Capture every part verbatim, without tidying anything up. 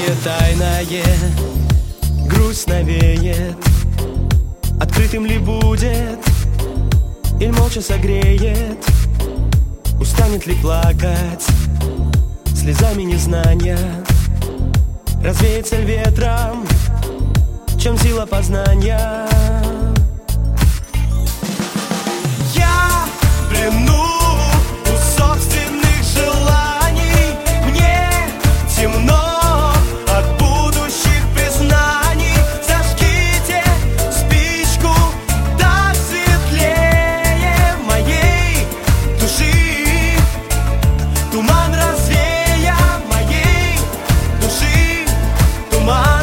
Сердце тайное, грусть навеет. Открытым ли будет, или молча согреет? Устанет ли плакать слезами незнания? Развеется ли ветром, в чем сила познания? Я в плену у собственных желаний. Мне темно от будущих признаний. Зажгите спичку, так светлее моей души. Туман развея моей души. Туман.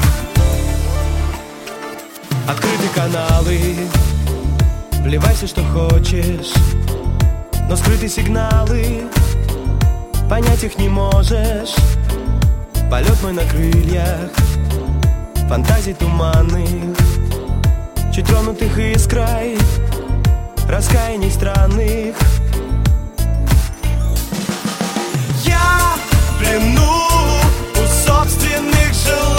Открыты каналы, вливайся, что хочешь, но скрыты сигналы, понять их не можешь. Полет мой на крыльях фантазий туманных, чуть тронутых искрой раскаяний странных. Я в плену у собственных желаний.